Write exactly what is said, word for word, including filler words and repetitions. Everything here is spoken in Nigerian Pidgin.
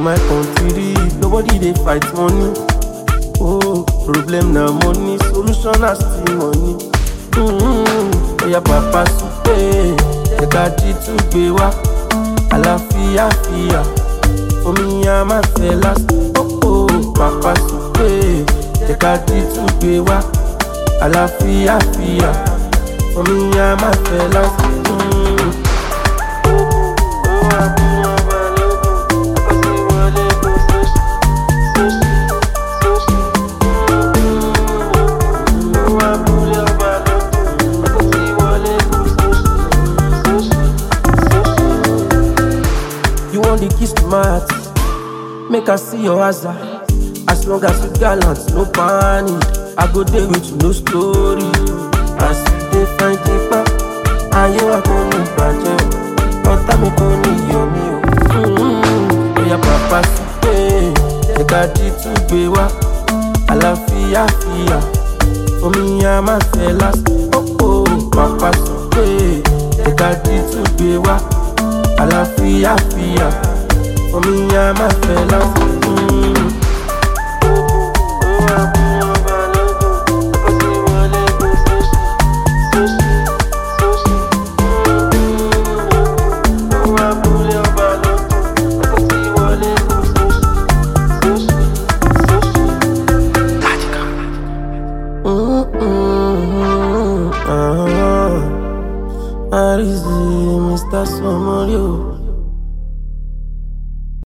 my country, nobody they fight money. Oh, problem na money, solution na still money. Mm-hmm. Oya papa soupe, Jekaji tugbe wa, àlàáfíà fìyà. For me and my fellas, oh oh, papa soupe, Jekaji tugbe wa, àlàáfíà fìyà. For me and my fellas. Mm. You want the kiss to my heart, make I see your hazard. As long as you gallant, no panic, I go there with you, no story. As you dey find it back, ayé wa kò ní bàjẹ́, ọ̀tá mi kò ní yọ̀ mí o. Oya papa soupe, Jekaji tugbe wa, àlàáfíà fìyà. For me and my fellas, oh oh, papa soupe, Jekaji tugbe wa, àlàáfíà fìyà. For me and my fellas.